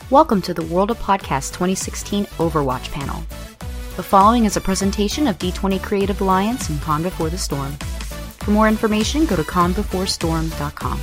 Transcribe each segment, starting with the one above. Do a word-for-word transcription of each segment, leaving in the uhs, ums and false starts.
Welcome to the World of Podcasts twenty sixteen Overwatch panel. The following is a presentation of D twenty Creative Alliance and Con Before the Storm. For more information, go to con before storm dot com.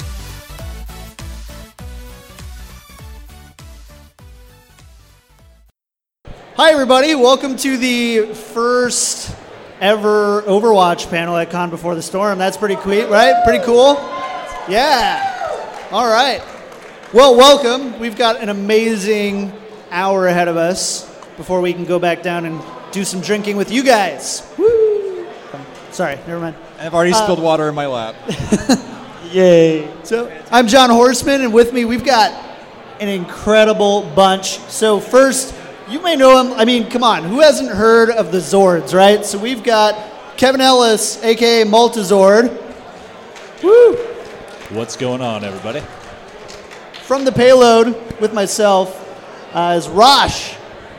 Hi everybody, welcome to the first ever Overwatch panel at Con Before the Storm. That's pretty cool, right? Pretty cool? Yeah. All right. Well, welcome. We've got an amazing hour ahead of us before we can go back down and do some drinking with you guys. Woo! Sorry, never mind. I've already Uh, spilled water in my lap. Yay. So, I'm John Horseman, and with me we've got an incredible bunch. So first, you may know him. I mean, come on. Who hasn't heard of the Zords, right? So we've got Kevin Ellis, a k a. Multizord. Woo! What's going on, everybody? From the payload with myself uh, is Rosh.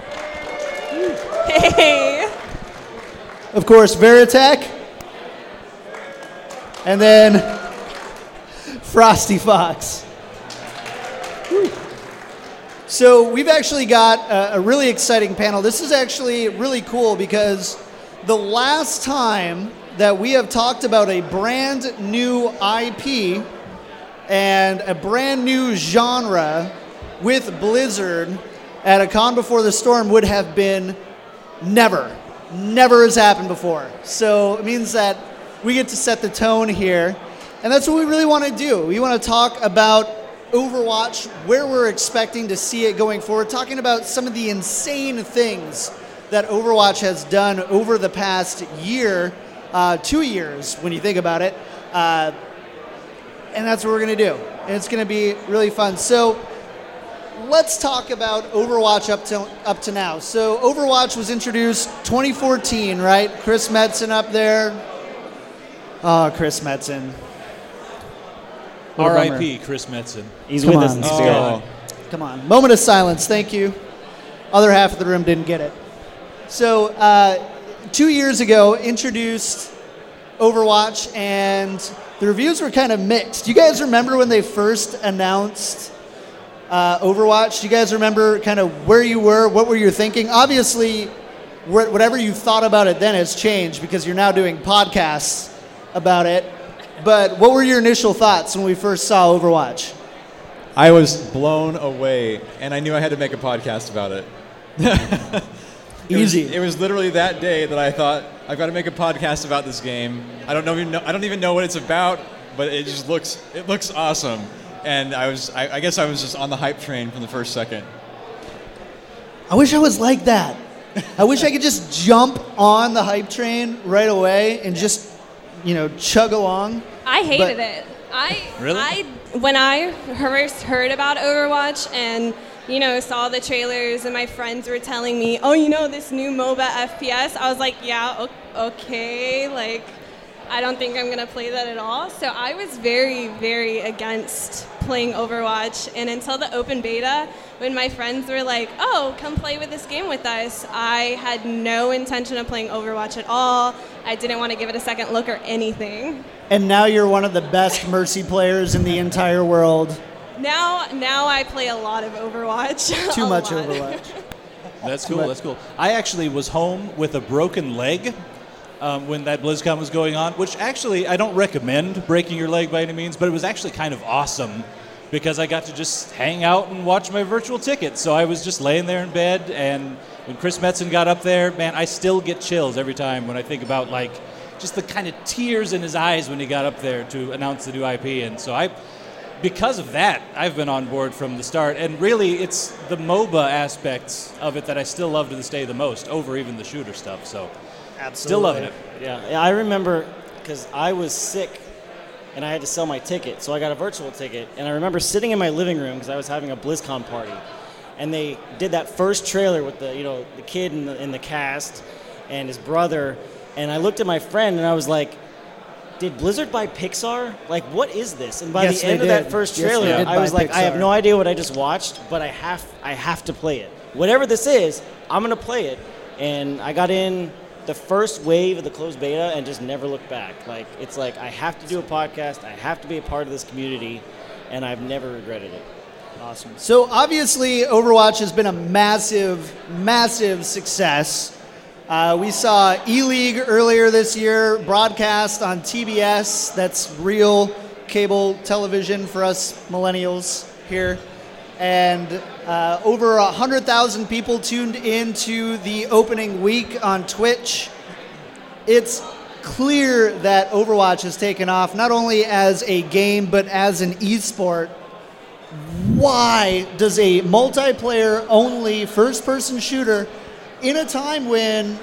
Hey. Of course, Veritech. And then Frosty Fox. Woo. So we've actually got a, a really exciting panel. This is actually really cool because the last time that we have talked about a brand new I P and a brand new genre with Blizzard at a Con Before the Storm would have been never. Never has happened before. So it means that we get to set the tone here. And that's what we really want to do. We want to talk about Overwatch, where we're expecting to see it going forward, talking about some of the insane things that Overwatch has done over the past year, uh, two years when you think about it. Uh, and that's what we're going to do. And it's going to be really fun. So let's talk about Overwatch up to up to now. So Overwatch was introduced twenty fourteen, right? Chris Metzen up there. Oh, Chris Metzen. What a R I bummer. P Chris Metzen. He's Come with on. us in Oh. spirit. Come on. Moment of silence. Thank you. Other half of the room didn't get it. So, uh, two years ago, introduced Overwatch, and the reviews were kind of mixed. Do you guys remember when they first announced uh, Overwatch? Do you guys remember kind of where you were? What were you thinking? Obviously, wh- whatever you thought about it then has changed because you're now doing podcasts about it. But what were your initial thoughts when we first saw Overwatch? I was blown away, and I knew I had to make a podcast about it. it Easy. Was, it was literally that day that I thought, I've got to make a podcast about this game. I don't know, even know, I don't even know what it's about, but it just looks it looks awesome. And I was, I, I guess I was just on the hype train from the first second. I wish I was like that. I wish I could just jump on the hype train right away and just, you know, chug along. I hated But- it. I Really? I when I first heard about Overwatch and you know saw the trailers and my friends were telling me, oh, you know this new MOBA F P S. I was like, yeah, o- okay, like I don't think I'm gonna play that at all. So I was very, very against playing Overwatch. And until the open beta, when my friends were like, oh, come play with this game with us, I had no intention of playing Overwatch at all. I didn't want to give it a second look or anything. And now you're one of the best Mercy players in the entire world. Now, now I play a lot of Overwatch. Too A much lot. Overwatch. That's cool. But- That's cool. I actually was home with a broken leg um, when that BlizzCon was going on, which actually I don't recommend breaking your leg by any means, but it was actually kind of awesome because I got to just hang out and watch my virtual ticket. So I was just laying there in bed, and when Chris Metzen got up there, man, I still get chills every time when I think about like just the kind of tears in his eyes when he got up there to announce the new I P. And so I, because of that, I've been on board from the start. And really, it's the MOBA aspects of it that I still love to this day the most, over even the shooter stuff. So Absolutely. still loving it. Yeah, yeah, I remember because I was sick and I had to sell my ticket, so I got a virtual ticket. And I remember sitting in my living room because I was having a BlizzCon party, and they did that first trailer with the you know the kid in the in the cast and his brother, and I looked at my friend and I was like, did Blizzard buy Pixar? Like, what is this? And by Yes, the they end of did. that first Yes, trailer, they did I buy was like, I have Pixar. no idea what I just watched, but I have I have to play it. Whatever this is, I'm gonna play it. And I got in the first wave of the closed beta and just never looked back. Like, it's like I have to do a podcast, I have to be a part of this community, and I've never regretted it. Awesome. So obviously, Overwatch has been a massive, massive success. Uh, we saw E-League earlier this year, broadcast on T B S. That's real cable television for us millennials here. And uh, over one hundred thousand people tuned into the opening week on Twitch. It's clear that Overwatch has taken off, not only as a game, but as an esport. Why does a multiplayer-only first-person shooter, in a time when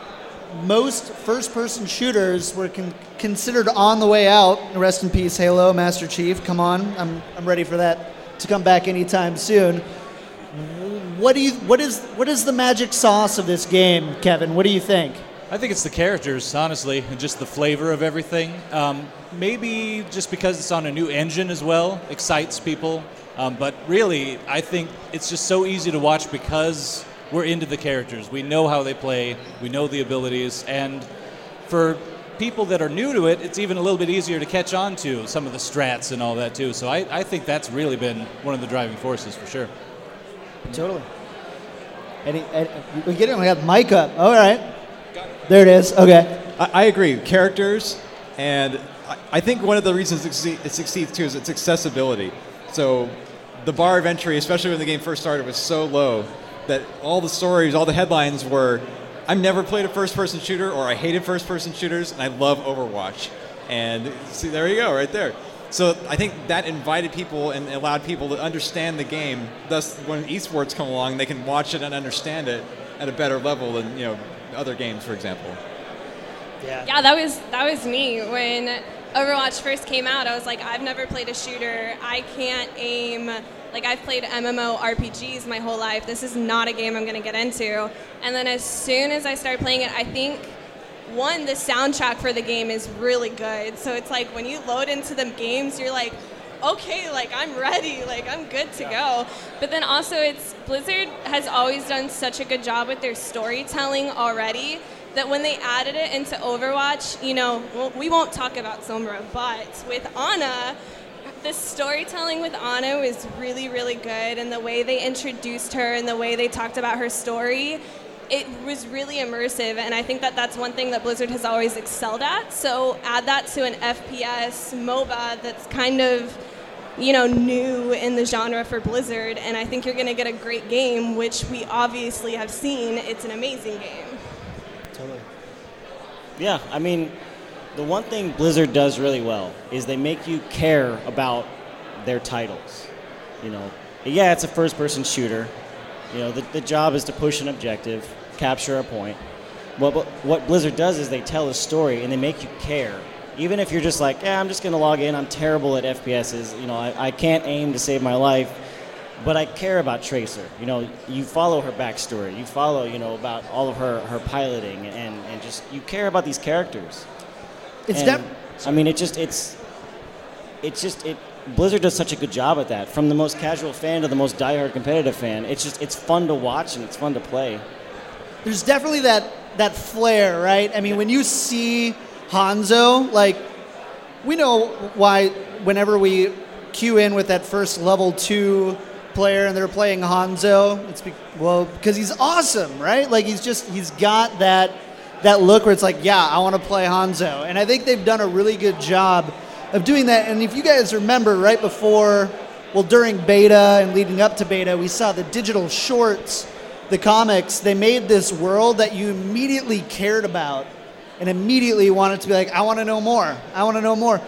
most first-person shooters were con- considered on the way out, rest in peace, Halo, Master Chief, come on, I'm I'm ready for that to come back anytime soon. What do you? What is what is the magic sauce of this game, Kevin? What do you think? I think it's the characters, honestly, and just the flavor of everything. Um, maybe just because it's on a new engine as well, excites people. Um, but really, I think it's just so easy to watch because we're into the characters. We know how they play, we know the abilities, and for people that are new to it, it's even a little bit easier to catch on to some of the strats and all that too. So I, I think that's really been one of the driving forces for sure. Totally. Any, any, we get it. We got mic up. All right. There it is. Okay. I, I agree. Characters, and I, I think one of the reasons it, succeed, it succeeds too is its accessibility. So the bar of entry, especially when the game first started, was so low that all the stories, all the headlines were, I've never played a first-person shooter, or I hated first-person shooters, and I love Overwatch. And see, there you go, right there. So I think that invited people and allowed people to understand the game. Thus, when esports come along, they can watch it and understand it at a better level than, you know, other games, for example. Yeah. Yeah, that was that was me when Overwatch first came out. I was like, I've never played a shooter. I can't aim. Like, I've played M M O R P Gs my whole life. This is not a game I'm going to get into. And then as soon as I started playing it, I think, one, the soundtrack for the game is really good. So it's like when you load into the games, you're like, okay, like, I'm ready. Like, I'm good to go. But then also, it's Blizzard has always done such a good job with their storytelling already that when they added it into Overwatch, you know, well, we won't talk about Sombra, but with Ana, the storytelling with Ana was really, really good, and the way they introduced her and the way they talked about her story, it was really immersive, and I think that that's one thing that Blizzard has always excelled at. So add that to an F P S MOBA that's kind of, you know, new in the genre for Blizzard, and I think you're going to get a great game, which we obviously have seen. It's an amazing game. Totally. Yeah, I mean, the one thing Blizzard does really well is they make you care about their titles. You know, yeah, it's a first-person shooter. You know, the, the job is to push an objective, capture a point. What, what Blizzard does is they tell a story and they make you care. Even if you're just like, yeah, I'm just going to log in, I'm terrible at F P Ss, you know, I, I can't aim to save my life, but I care about Tracer. You know, you follow her backstory, you follow, you know, about all of her, her piloting, and, and just, you care about these characters. It's and, def- I mean, it just, it's, it's just, it, Blizzard does such a good job at that. From the most casual fan to the most diehard competitive fan, it's just, it's fun to watch and it's fun to play. There's definitely that, that flair, right? I mean, when you see Hanzo, like, we know why whenever we queue in with that first level two player and they're playing Hanzo, it's be- well because he's awesome, right? Like, he's just, he's got that that look where it's like, yeah, I want to play Hanzo. And I think they've done a really good job of doing that. And if you guys remember, right before, well, during beta and leading up to beta, we saw the digital shorts, the comics. They made this world that you immediately cared about and immediately wanted to be like, I want to know more. I want to know more.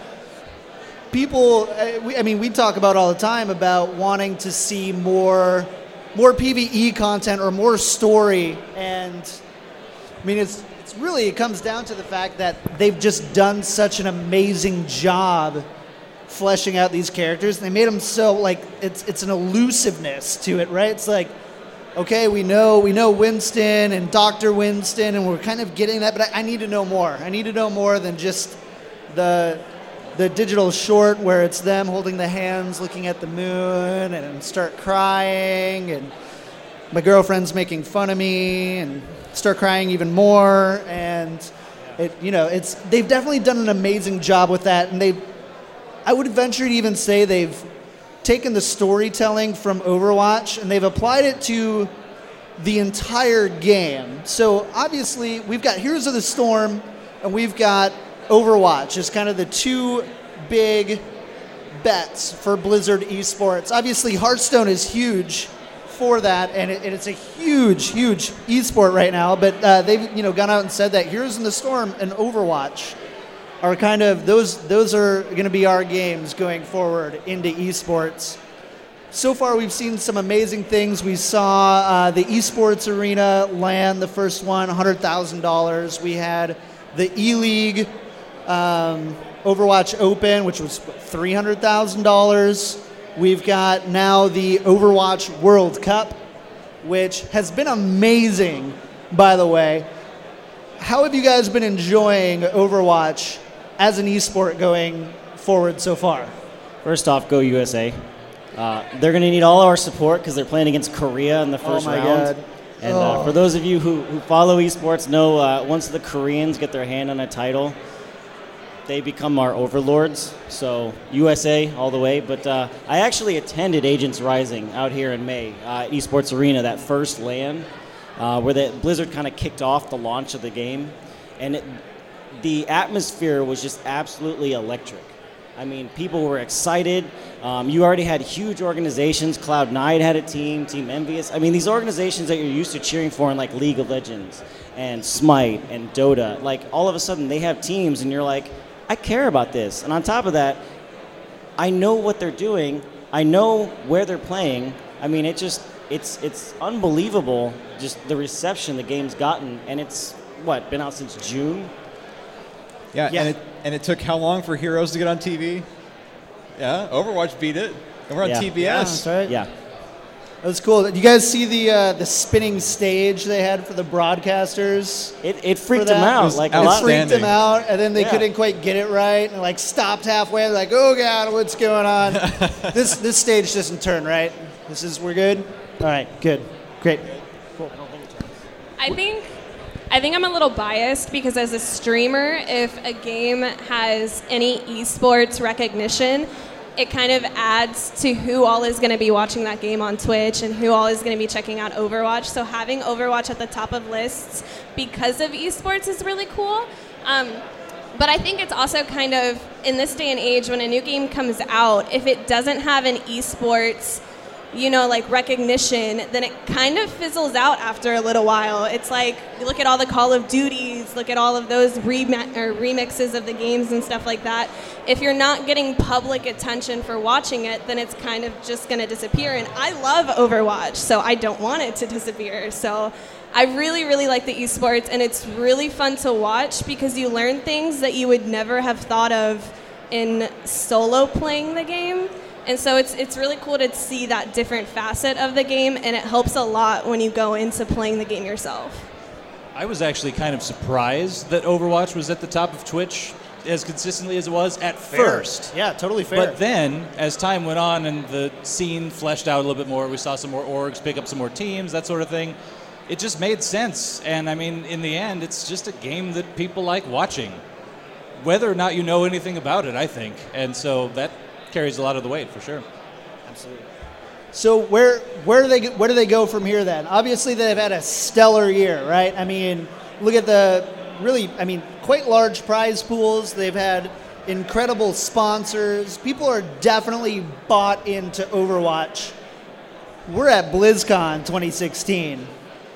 People, I mean, we talk about all the time about wanting to see more, more PvE content or more story. And I mean, it's, it's really, it comes down to the fact that they've just done such an amazing job fleshing out these characters. They made them so, like, it's it's an elusiveness to it, right? It's like, okay, we know we know Winston and Doctor Winston, and we're kind of getting that, but I, I need to know more. I need to know more than just the the digital short where it's them holding the hands, looking at the moon, and start crying, and my girlfriend's making fun of me, and start crying even more. And it, you know, it's they've definitely done an amazing job with that, and they, I would venture to even say they've taken the storytelling from Overwatch and they've applied it to the entire game. So obviously we've got Heroes of the Storm and we've got Overwatch as kind of the two big bets for Blizzard esports. Obviously Hearthstone is huge for that, and, it, and it's a huge, huge esport right now. But uh, they've you know gone out and said that Heroes in the Storm and Overwatch are kind of those. Those are going to be our games going forward into esports. So far, we've seen some amazing things. We saw uh, the esports arena land the first one, one hundred thousand dollars. We had the E-League um, Overwatch Open, which was three hundred thousand dollars. We've got now the Overwatch World Cup, which has been amazing, by the way. How have you guys been enjoying Overwatch as an esport going forward so far? First off, go U S A. Uh, they're going to need all our support because they're playing against Korea in the first oh my round. God. And oh. uh, for those of you who, who follow esports, know uh, once the Koreans get their hand on a title, they become our overlords. So U S A all the way. But uh, I actually attended Agents Rising out here in May, uh, Esports Arena, that first LAN, uh, where the Blizzard kind of kicked off the launch of the game. And it, the atmosphere was just absolutely electric. I mean, people were excited. Um, you already had huge organizations. Cloud nine had a team, Team Envious. I mean, these organizations that you're used to cheering for in like League of Legends and Smite and Dota, like all of a sudden they have teams and you're like, I care about this. And on top of that, I know what they're doing. I know where they're playing. I mean, it just, it's it's unbelievable, just the reception the game's gotten. And it's, what, been out since June? Yeah, Yeah. And, it, and it took how long for Heroes to get on T V? Yeah, Overwatch beat it. And we're on Yeah. T B Yeah, S. that's right. Yeah. That was cool. Did you guys see the uh, the spinning stage they had for the broadcasters? It, it freaked For them that? out. It was Like a It lot. freaked them out, and then they Yeah. couldn't quite get it right, and like stopped halfway. They're like, "Oh God, what's going on?" this this stage doesn't turn right. This is we're good. All right, good, great. I think I think I'm a little biased because as a streamer, if a game has any esports recognition, it kind of adds to who all is going to be watching that game on Twitch and who all is going to be checking out Overwatch. So having Overwatch at the top of lists because of esports is really cool. Um, but I think it's also kind of, in this day and age, when a new game comes out, if it doesn't have an esports, you know, like recognition, then it kind of fizzles out after a little while. It's like, you look at all the Call of Duties, look at all of those remi- or remixes of the games and stuff like that. If you're not getting public attention for watching it, then it's kind of just going to disappear. And I love Overwatch, so I don't want it to disappear. So I really, really like the esports, and it's really fun to watch because you learn things that you would never have thought of in solo playing the game. And so it's it's really cool to see that different facet of the game, and it helps a lot when you go into playing the game yourself. I was actually kind of surprised that Overwatch was at the top of Twitch as consistently as it was at first. Yeah, totally fair. But then, as time went on and the scene fleshed out a little bit more, we saw some more orgs pick up some more teams, that sort of thing. It just made sense. And I mean, in the end, it's just a game that people like watching, whether or not you know anything about it, I think. And so that carries a lot of the weight for sure. Absolutely. So where where do they go- where do they go from here then? Obviously they've had a stellar year, right? I mean, look at the really, I mean, quite large prize pools. They've had incredible sponsors. People are definitely bought into Overwatch. We're at BlizzCon twenty sixteen.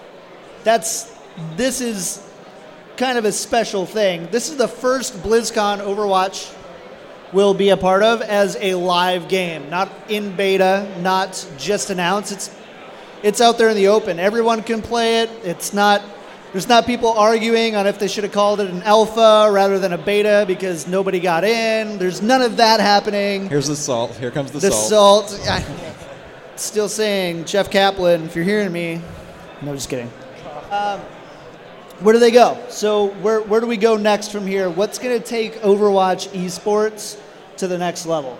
That's this is kind of a special thing. This is the first BlizzCon Overwatch will be a part of as a live game, not in beta, not just announced. It's it's out there in the open. Everyone can play it. It's not there's not people arguing on if they should have called it an alpha rather than a beta because nobody got in. There's none of that happening. Here's the salt. Here comes the, The salt. salt. I, still saying, Jeff Kaplan, if you're hearing me. No, just kidding. Um, where do they go? So where where do we go next from here? What's going to take Overwatch esports to the next level?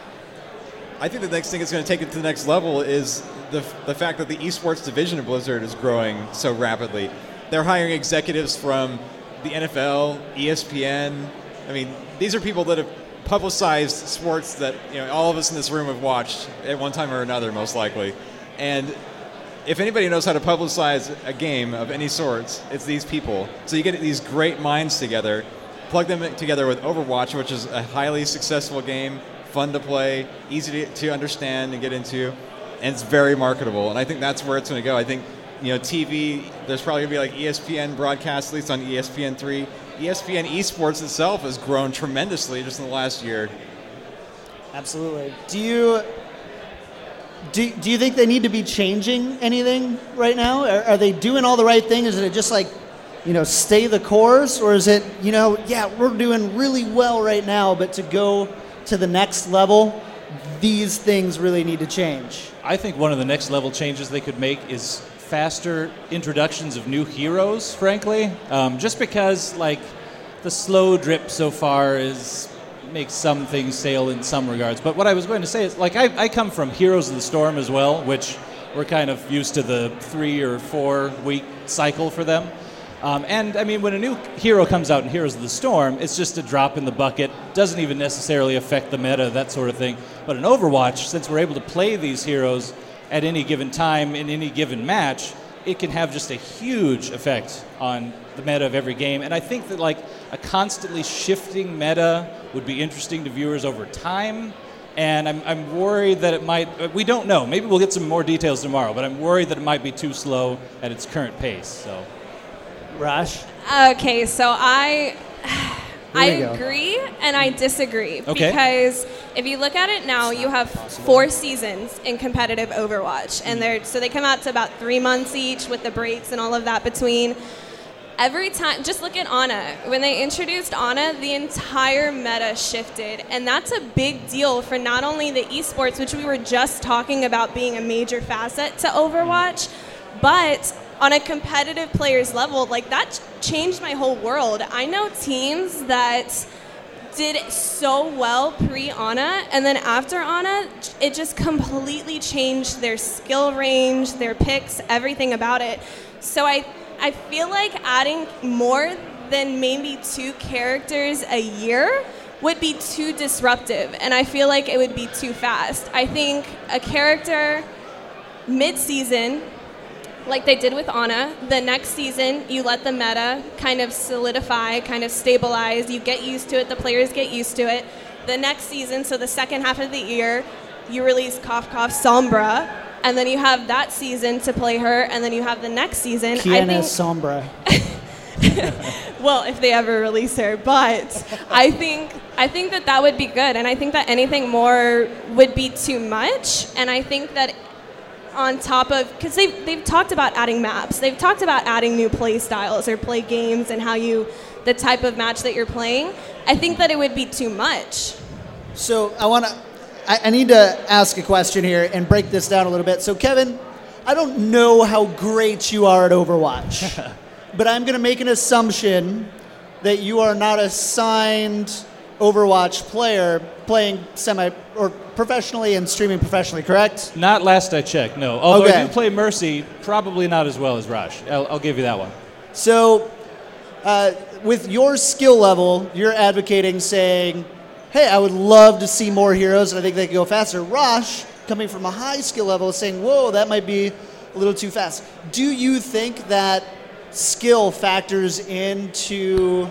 I think the next thing that's going to take it to the next level is the the fact that the esports division of Blizzard is growing so rapidly. They're hiring executives from the N F L, E S P N. I mean, these are people that have publicized sports that you know all of us in this room have watched at one time or another, most likely. And if anybody knows how to publicize a game of any sorts, it's these people. So you get these great minds together, plug them together with Overwatch, which is a highly successful game, fun to play, easy to, to understand and get into, and it's very marketable. And I think that's where it's going to go. I think, you know, T V, there's probably going to be like E S P N broadcasts, at least on E S P N three. E S P N esports itself has grown tremendously just in the last year. Absolutely. Do you do, do you think they need to be changing anything right now? Are, are they doing all the right things? Is it just like, you know, stay the course? Or is it, you know, yeah, we're doing really well right now, but to go to the next level, these things really need to change? I think one of the next level changes they could make is faster introductions of new heroes, frankly. Um, just because, like, the slow drip so far is makes some things sail in some regards. But what I was going to say is, like, I, I come from Heroes of the Storm as well, which we're kind of used to the three or four week cycle for them. Um, and, I mean, when a new hero comes out in Heroes of the Storm, it's just a drop in the bucket, doesn't even necessarily affect the meta, that sort of thing. But in Overwatch, since we're able to play these heroes at any given time in any given match, it can have just a huge effect on the meta of every game. And I think that, like, a constantly shifting meta would be interesting to viewers over time. And I'm, I'm worried that it might, we don't know, maybe we'll get some more details tomorrow, but I'm worried that it might be too slow at its current pace, so. Rash? Okay, so I I go. agree and I disagree. Okay. Because if you look at it now, you have four seasons in competitive Overwatch. And they're so they come out to about three months each with the breaks and all of that between. Every time, just look at Ana. When they introduced Ana, the entire meta shifted. And that's a big deal for not only the esports, which we were just talking about being a major facet to Overwatch, but on a competitive player's level, like, that changed my whole world. I know teams that did so well pre-Ana, and then after Ana, it just completely changed their skill range, their picks, everything about it. So I, I feel like adding more than maybe two characters a year would be too disruptive, and I feel like it would be too fast. I think a character mid-season, like they did with Ana, the next season you let the meta kind of solidify, kind of stabilize, you get used to it, the players get used to it. The next season, so the second half of the year, you release Cough Cough Sombra, and then you have that season to play her, and then you have the next season. Kiana Sombra. Well, if they ever release her, but I think I think that that would be good, and I think that anything more would be too much, and I think that on top of, because they've, they've talked about adding maps, they've talked about adding new play styles or play games and how you, the type of match that you're playing, I think that it would be too much. So I want to, I, I need to ask a question here and break this down a little bit. So Kevin, I don't know how great you are at Overwatch, but I'm going to make an assumption that you are not a signed Overwatch player playing semi or professionally and streaming professionally, correct? Not last I checked, no. Although Okay. I do play Mercy, probably not as well as Rush. I'll, I'll give you that one. So uh, with your skill level, you're advocating saying, hey, I would love to see more heroes, and I think they could go faster. Rush, coming from a high skill level, is saying, whoa, that might be a little too fast. Do you think that skill factors into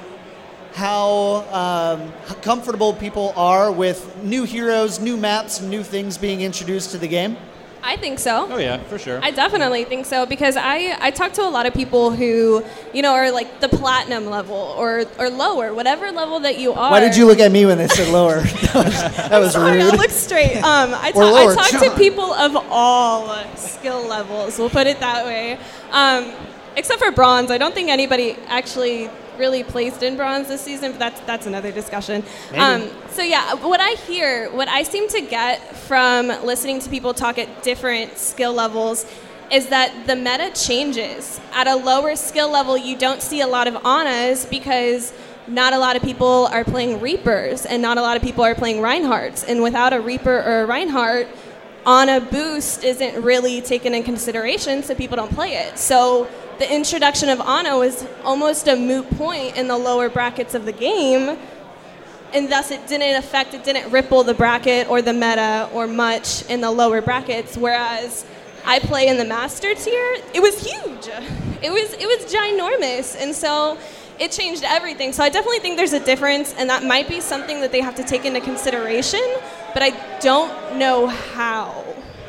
how um, comfortable people are with new heroes, new maps, new things being introduced to the game? I think so. Oh yeah, for sure. I definitely think so, because I, I talk to a lot of people who, you know, are like the platinum level or, or lower, whatever level that you are. Why did you look at me when they said lower? that was, that was Sorry, rude. I'll look straight. Um, I, Or ta- I lower, talk John. to people of all skill levels, we'll put it that way. Um, except for bronze. I don't think anybody actually really placed in bronze this season, but that's that's another discussion. Um, so yeah, what I hear, what I seem to get from listening to people talk at different skill levels is that the meta changes. At a lower skill level, you don't see a lot of Anas because not a lot of people are playing Reapers and not a lot of people are playing Reinhardts. And without a Reaper or a Reinhardt, Ana boost isn't really taken in consideration, so people don't play it. So the introduction of Ana was almost a moot point in the lower brackets of the game. and thus it didn't affect, it didn't ripple the bracket or the meta or much in the lower brackets, whereas I play in the master tier, it was huge. It was it was ginormous, and so it changed everything. So I definitely think there's a difference, and that might be something that they have to take into consideration, but I don't know how.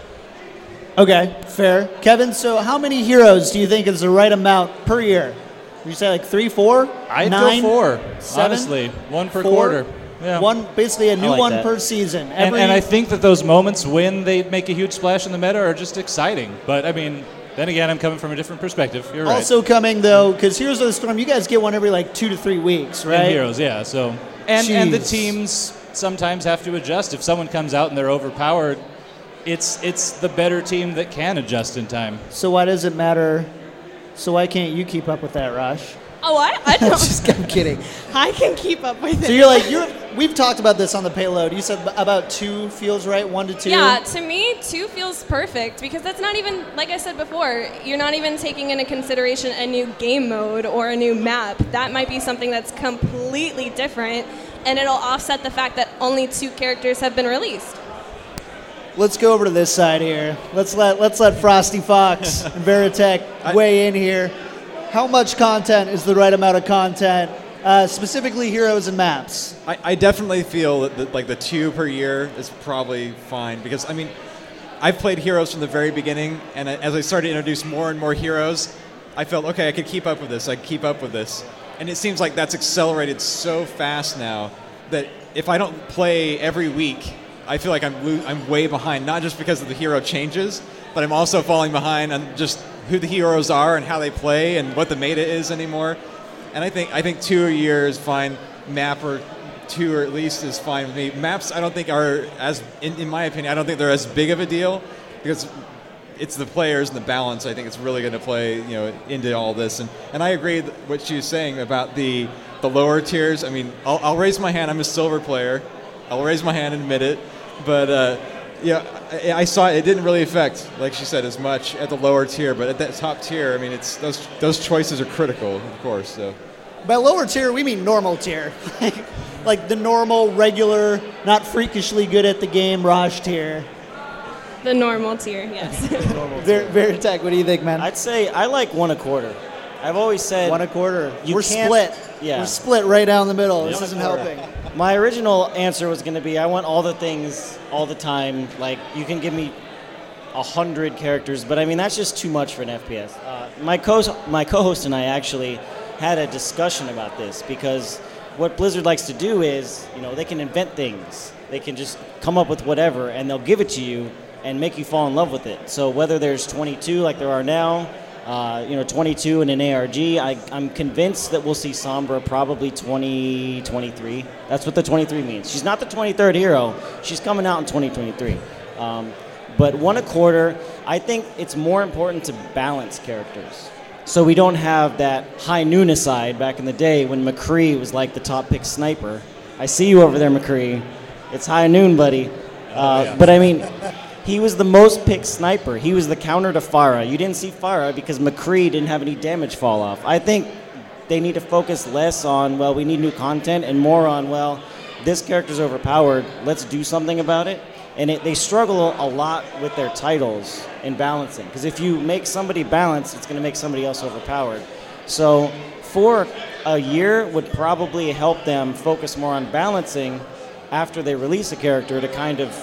Okay, fair. Kevin, so how many heroes do you think is the right amount per year? Would you say like three, four, I'd nine, go four, seven, honestly. One per four? quarter. Yeah. One, basically a new like one that. per season. And, Every, and I think that those moments when they make a huge splash in the meta are just exciting. But, I mean, then again, I'm coming from a different perspective. You're right. also coming, though, because Heroes of the Storm, you guys get one every like two to three weeks, right? And Heroes, yeah. So, and, and the Jeez. teams sometimes have to adjust. If someone comes out and they're overpowered, it's it's the better team that can adjust in time. So why does it matter? So why can't you keep up with that, Rosh? Oh, I, I don't. Just I'm kidding. I can keep up with it. So you're like you're. We've talked about this on the payload. You said about two feels right, one to two. Yeah, to me, two feels perfect because that's not even, like I said before, you're not even taking into consideration a new game mode or a new map. That might be something that's completely different, and it'll offset the fact that only two characters have been released. Let's go over to this side here. Let's let let's let Frosty Fox and Veritech weigh in here. How much content is the right amount of content? Uh, specifically, heroes and maps. I, I definitely feel that the, like the two per year is probably fine because I mean, I've played heroes from the very beginning, and as I started to introduce more and more heroes, I felt okay, I could keep up with this. I could keep up with this, and it seems like that's accelerated so fast now that if I don't play every week, I feel like I'm lo- I'm way behind. Not just because of the hero changes, but I'm also falling behind on just who the heroes are and how they play and what the meta is anymore. And I think I think two a year is fine. Map or two or at least is fine with me. Maps I don't think are as, in, in my opinion, I don't think they're as big of a deal because it's the players and the balance. I think it's really going to play, you know, into all this. And and I agree with what she was saying about the the lower tiers. I mean, I'll, I'll raise my hand. I'm a silver player. I'll raise my hand and admit it. But uh, yeah, I, I saw it. It didn't really affect, like she said, as much at the lower tier. But at that top tier, I mean, it's those those choices are critical, of course. So. By lower tier, we mean normal tier. Like the normal, regular, not freakishly good at the game, Raj tier. The normal tier, yes. Ver- Veritech, what do you think, man? I'd say I like one a quarter. I've always said One a quarter. You We're can't- split. yeah. We're split right down the middle. This One a isn't quarter. helping. My original answer was going to be I want all the things all the time. Like you can give me a hundred characters, but I mean that's just too much for an F P S. Uh, my co my co-host and I actually had a discussion about this because what Blizzard likes to do is, you know, they can invent things. They can just come up with whatever and they'll give it to you and make you fall in love with it. So whether there's twenty-two like there are now, uh, you know, twenty-two in an A R G, I, I'm convinced that we'll see Sombra probably twenty twenty-three. That's what the twenty-three means. She's not the twenty-third hero. She's coming out in twenty twenty-three. Um, but one a quarter, I think it's more important to balance characters. So we don't have that high noon aside back in the day when McCree was like the top pick sniper. I see you over there, McCree. It's high noon, buddy. Uh, yeah. But I mean, he was the most picked sniper. He was the counter to Pharah. You didn't see Pharah because McCree didn't have any damage fall off. I think they need to focus less on, well, we need new content, and more on, well, this character's overpowered. Let's do something about it. And it, they struggle a lot with their titles in balancing. Because if you make somebody balanced, it's going to make somebody else overpowered. So for a year would probably help them focus more on balancing after they release a character to kind of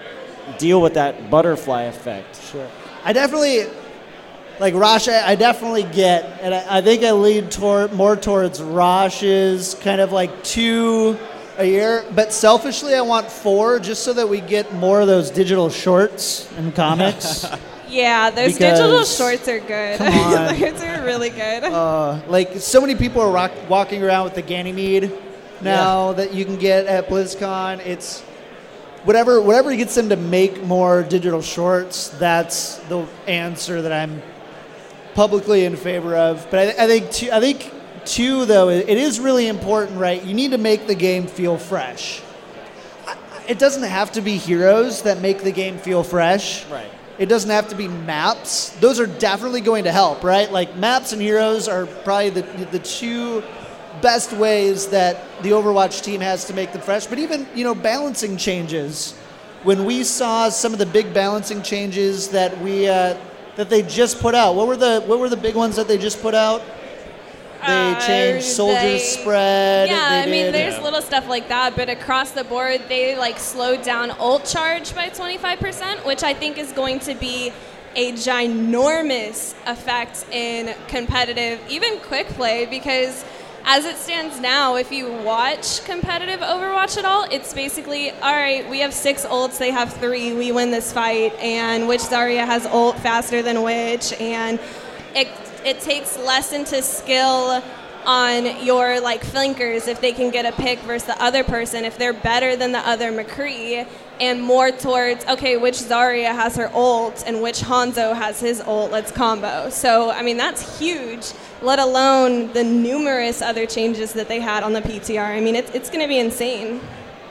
deal with that butterfly effect. Sure. I definitely, like Rosh, I I definitely get, and I, I think I lead toward more towards Rosh's kind of like two a year, but selfishly I want four just so that we get more of those digital shorts and comics. Yeah, those Because- digital shorts are good. Come on. Those are really good. Uh, like so many people are rock, walking around with the Ganymede now that you can get at BlizzCon. It's whatever whatever gets them to make more digital shorts. That's the answer that I'm publicly in favor of. But I, I think two, I think two though it is really important, right? You need to make the game feel fresh. I- It doesn't have to be heroes that make the game feel fresh. Right. It doesn't have to be maps. Those are definitely going to help, right? Like maps and heroes are probably the the two best ways that the Overwatch team has to make them fresh, but even, you know, balancing changes. When we saw some of the big balancing changes that we uh, that they just put out, what were the what were the big ones that they just put out? They Uh, changed soldiers they- spread. Yeah, they I mean, did- there's Yeah. little stuff like that, but across the board, they like slowed down ult charge by twenty-five percent, which I think is going to be a ginormous effect in competitive, even quick play, because as it stands now, if you watch competitive Overwatch at all, it's basically, all right, we have six ults, they have three, we win this fight, and which Zarya has ult faster than which, and it it takes less into skill on your like flankers if they can get a pick versus the other person, if they're better than the other McCree, and more towards, okay, which Zarya has her ult and which Hanzo has his ult, let's combo. So, I mean, that's huge, let alone the numerous other changes that they had on the P T R. I mean, it's, it's going to be insane.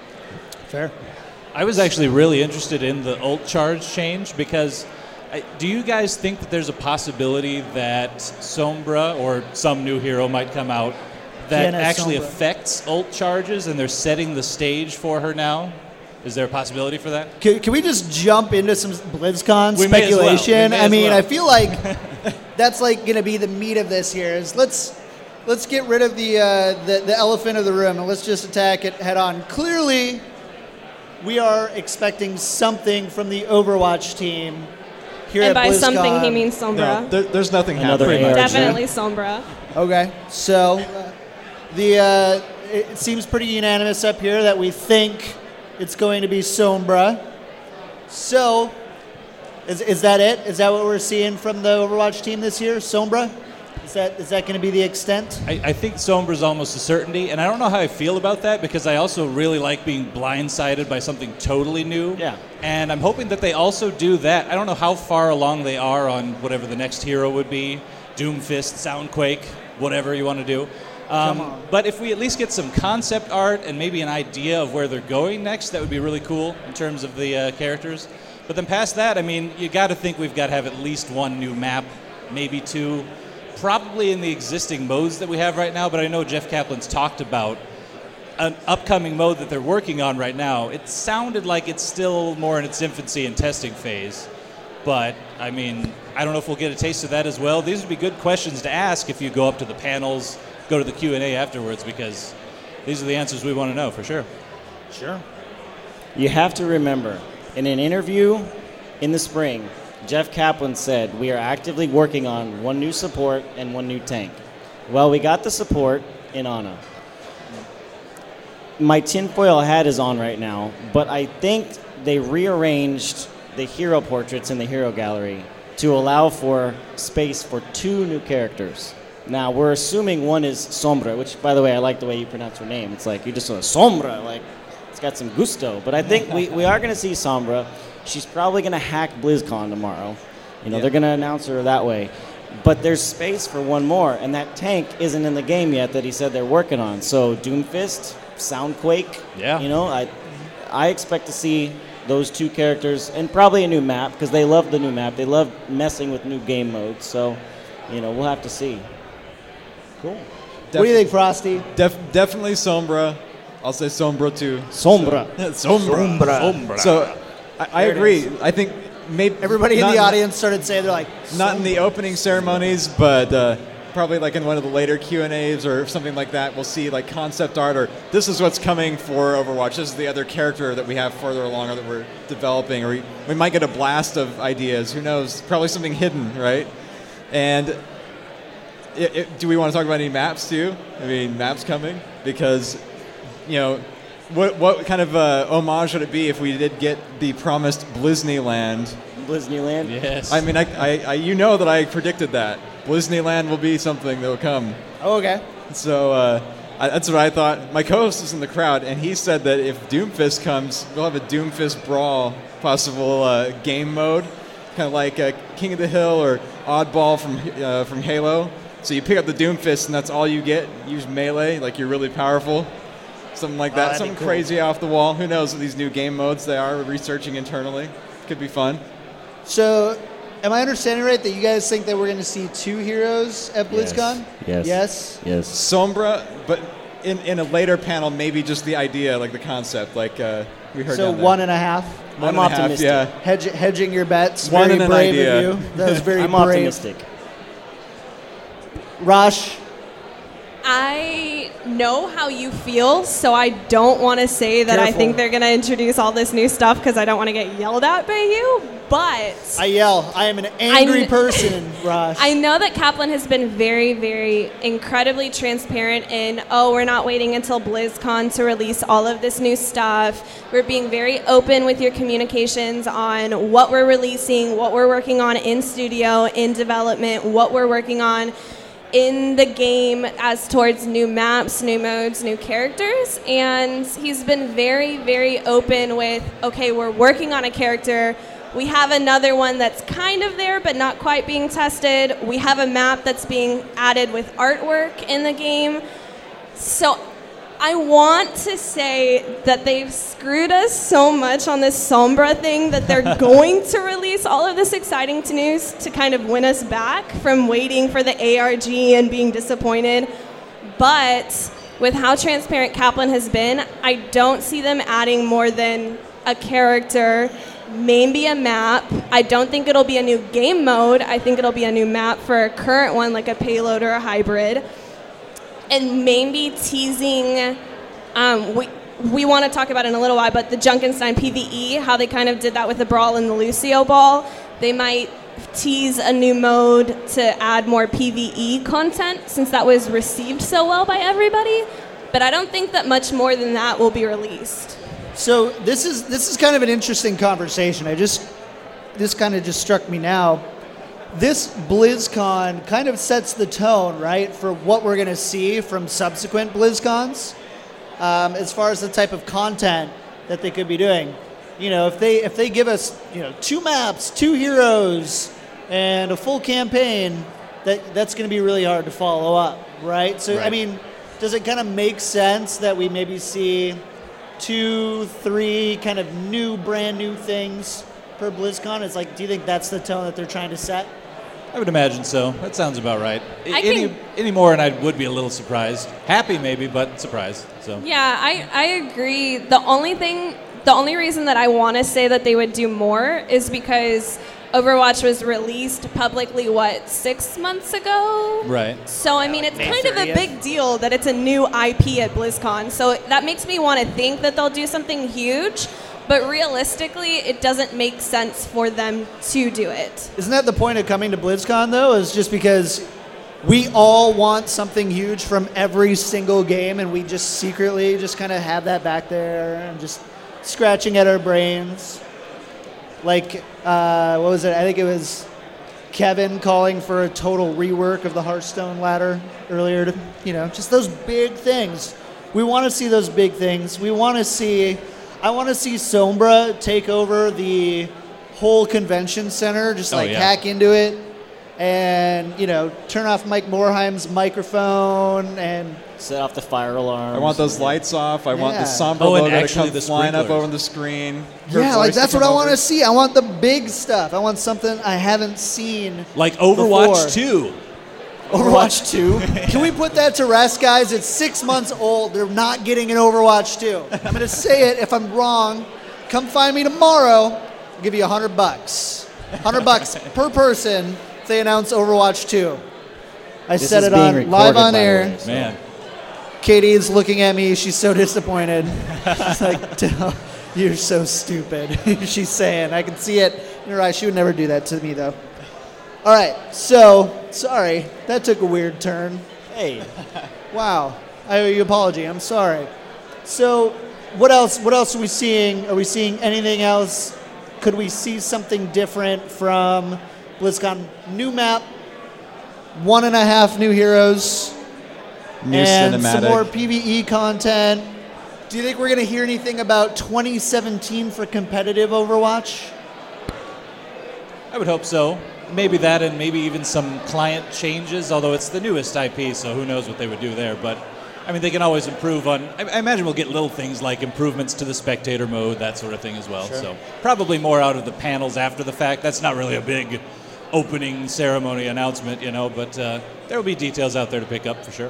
Fair. I was actually really interested in the ult charge change because I, do you guys think that there's a possibility that Sombra or some new hero might come out that Kiana actually Sombra. affects ult charges and they're setting the stage for her now? Is there a possibility for that? Can, can we just jump into some BlizzCon We may as well. We speculation? may I as mean, well. I feel like that's like going to be the meat of this here. Is let's let's get rid of the, uh, the the elephant of the room and let's just attack it head on. Clearly, we are expecting something from the Overwatch team here And at by BlizzCon. something, he means Sombra. No, there, there's nothing Another happening. A R G. Definitely Sombra. Okay, so uh, the uh, it seems pretty unanimous up here that we think it's going to be Sombra. So, is is that it? Is that what we're seeing from the Overwatch team this year? Sombra? Is that is that going to be the extent? I, I think Sombra's almost a certainty, and I don't know how I feel about that because I also really like being blindsided by something totally new. Yeah. And I'm hoping that they also do that. I don't know how far along they are on whatever the next hero would be, Doomfist, Soundquake, whatever you want to do. Um, Come on. But if we at least get some concept art and maybe an idea of where they're going next, that would be really cool in terms of the uh, characters. But then past that, I mean, you got to think we've got to have at least one new map, maybe two. Probably in the existing modes that we have right now, but I know Jeff Kaplan's talked about an upcoming mode that they're working on right now. It sounded like it's still more in its infancy and testing phase. But, I mean, I don't know if we'll get a taste of that as well. These would be good questions to ask if you go up to the panels, go to the Q and A afterwards, because these are the answers we want to know for sure. Sure. You have to remember, in an interview in the spring, Jeff Kaplan said, we are actively working on one new support and one new tank. Well, we got the support in Ana. My tinfoil hat is on right now, but I think they rearranged the hero portraits in the hero gallery to allow for space for two new characters. Now, we're assuming one is Sombra, which, by the way, I like the way you pronounce her name. It's like, you just saw Sombra, like, it's got some gusto. But I think we, we are going to see Sombra. She's probably going to hack BlizzCon tomorrow. You know, Yeah. they're going to announce her that way. But there's space for one more, and that tank isn't in the game yet that he said they're working on. So Doomfist, Soundquake, Yeah. you know, I, I expect to see those two characters, and probably a new map, because they love the new map. They love messing with new game modes. So, you know, we'll have to see. Cool. What do you think, Frosty? Def- definitely Sombra. I'll say Sombra too. Sombra. Sombra. Sombra. So I, I There it agree. is. I think maybe Everybody in not the audience started saying, they're like, not in the opening ceremonies, but uh, probably like in one of the later Q and A's or something like that. We'll see like concept art or this is what's coming for Overwatch. This is the other character that we have further along or that we're developing, or we, we might get a blast of ideas. Who knows? Probably something hidden, right? And it, it, do we want to talk about any maps too? I mean, maps coming because you know. What what kind of uh, homage would it be if we did get the promised Blizneyland? Blizneyland. Yes. I mean, I, I, I you know that I predicted that Blizneyland will be something that will come. oh, okay. So uh, I, that's what I thought. My co-host is in the crowd, and he said that if Doomfist comes, we'll have a Doomfist Brawl possible uh, game mode, kind of like uh, King of the Hill or Oddball from uh, from Halo. So you pick up the Doomfist, and that's all you get. Use melee, like you're really powerful. Something like that, that'd be something cool. crazy off the wall. Who knows what these new game modes they are? We're researching internally. Could be fun. So, am I understanding right that you guys think that we're going to see two heroes at BlizzCon? Yes. Yes. Yes. Sombra, but in, in a later panel, maybe just the idea, like the concept, like uh, we heard. So down there. one and a half. One I'm and a half, optimistic. yeah. Hedge, hedging your bets. One very and an brave idea. of you. That was very I'm brave. optimistic. Rosh, I know how you feel, so I don't want to say that I Careful. think they're going to introduce all this new stuff because I don't want to get yelled at by you. But I yell. I am an angry kn- person, Rosh. I know that Kaplan has been very, very incredibly transparent in, oh, we're not waiting until BlizzCon to release all of this new stuff. We're being very open with your communications on what we're releasing, what we're working on in studio, in development, what we're working on in the game as towards new maps, new modes, new characters. And he's been very, very open with, okay, we're working on a character. We have another one that's kind of there but not quite being tested. We have a map that's being added with artwork in the game. So I want to say that they've screwed us so much on this Sombra thing that they're going to release all of this exciting news to kind of win us back from waiting for the A R G and being disappointed. But with how transparent Kaplan has been, I don't see them adding more than a character, maybe a map. I don't think it'll be a new game mode. I think it'll be a new map for a current one, like a payload or a hybrid. And maybe teasing, um, we we want to talk about it in a little while, but the Junkenstein PvE, how they kind of did that with the Brawl and the Lucio Ball. They might tease a new mode to add more PvE content since that was received so well by everybody. But I don't think that much more than that will be released. So this is this is kind of an interesting conversation. I just this kind of just struck me now. This BlizzCon kind of sets the tone, right, for what we're going to see from subsequent BlizzCons, um, as far as the type of content that they could be doing. You know, if they if they give us, you know, two maps, two heroes, and a full campaign, that that's going to be really hard to follow up, right? So, Right. I mean, does it kind of make sense that we maybe see two, three kind of new, brand new things per BlizzCon? It's like, do you think that's the tone that they're trying to set? I would imagine so. That sounds about right. I- I any, can- any more, and I would be a little surprised. Happy maybe, but surprised. So Yeah, I, I agree. The only thing, the only reason that I want to say that they would do more is because Overwatch was released publicly, what, six months ago? right. So, I mean, it's May kind of a thirtieth. big deal that it's a new I P at BlizzCon. So that makes me want to think that they'll do something huge. But realistically, it doesn't make sense for them to do it. Isn't that the point of coming to BlizzCon, though, is just because we all want something huge from every single game, and we just secretly just kind of have that back there and just scratching at our brains. Like, uh, what was it? I think it was Kevin calling for a total rework of the Hearthstone ladder earlier. To, you know, just those big things. We want to see those big things. We want to see... I want to see Sombra take over the whole convention center, just Oh, like yeah. hack into it, and you know, turn off Mike Morheim's microphone, and Set off the fire alarm. I want those lights off. I want Yeah. the Sombra Oh, and logo to actually come the flying up sprinklers. over the screen. Her yeah, like voice to that's what come I want over. to see. I want the big stuff. I want something I haven't seen. Like Overwatch Before. two. Overwatch two. Can we put that to rest, guys? It's six months old. They're not getting an Overwatch two. I'm going to say it. If I'm wrong, come find me tomorrow. I'll give you a hundred bucks. Hundred bucks per person if they announce Overwatch two. I This said is it being on recorded, live by on the air. way, so- Man. Katie is looking at me. She's so disappointed. She's like, "Duh, you're so stupid." She's saying. I can see it in her eyes. She would never do that to me, though. All right. So, sorry. That took a weird turn. Hey, Wow. I owe you an apology. I'm sorry. So, what else? What else are we seeing? Are we seeing anything else? Could we see something different from BlizzCon? New map, one and a half new heroes, New and cinematic. some more PvE content. Do you think we're going to hear anything about twenty seventeen for competitive Overwatch? I would hope so. Maybe that, and maybe even some client changes, although it's the newest I P, so who knows what they would do there. But, I mean, they can always improve on... I, I imagine we'll get little things like improvements to the spectator mode, that sort of thing as well. So probably more out of the panels after the fact. That's not really a big opening ceremony announcement, you know, but uh, there will be details out there to pick up for sure.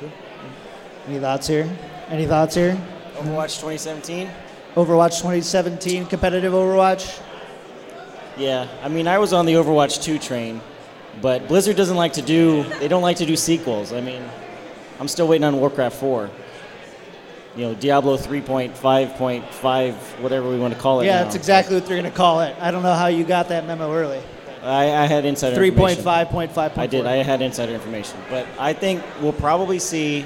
Any thoughts here? Any thoughts here? Overwatch twenty seventeen? Overwatch twenty seventeen, competitive Overwatch? Yeah, I mean, I was on the Overwatch two train, but Blizzard doesn't like to do, they don't like to do sequels. I mean, I'm still waiting on Warcraft four. You know, Diablo three point five point five, whatever we want to call it Yeah, now. that's exactly what they're going to call it. I don't know how you got that memo early. I, I had insider three point information. five point five point four. I did. I had insider information. But I think we'll probably see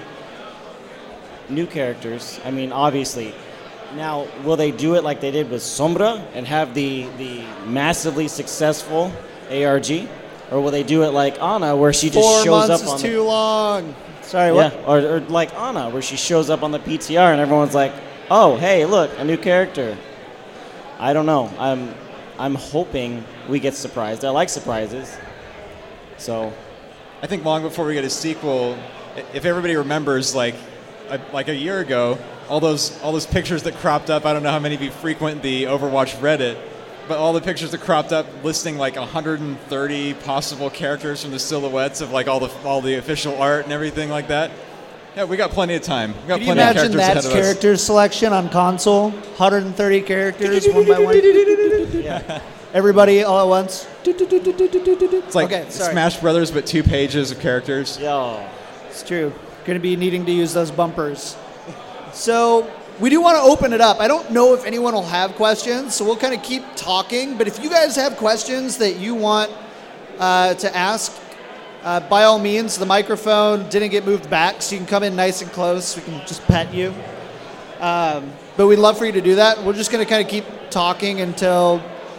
new characters. I mean, obviously. Now, will they do it like they did with Sombra and have the, the massively successful A R G? Or will they do it like Ana, where she just Four shows months up on is the... too long. Sorry, Yeah, what? or, or like Ana, where she shows up on the P T R and everyone's like, oh, hey, look, a new character. I don't know. I'm, I'm hoping we get surprised. I like surprises. So... I think long before we get a sequel, i- if everybody remembers, like, a, like a year ago, all those all those pictures that cropped up. I don't know how many of you frequent the Overwatch Reddit, but all the pictures that cropped up listing like one hundred thirty possible characters from the silhouettes of like all the all the official art and everything like that. Yeah, we got plenty of time. We got Can you plenty of imagine characters ahead that's of us. character selection on console? one hundred thirty characters, one by one. Yeah. Everybody all at once. It's like Okay, sorry. Smash Brothers, but two pages of characters. Yo. It's true. Going to be needing to use those bumpers. So we do want to open it up. I don't know if anyone will have questions, so we'll kind of keep talking. But if you guys have questions that you want uh, to ask, uh, by all means, the microphone didn't get moved back, so you can come in nice and close. We can just pet you. Um, but we'd love for you to do that. We're just going to kind of keep talking until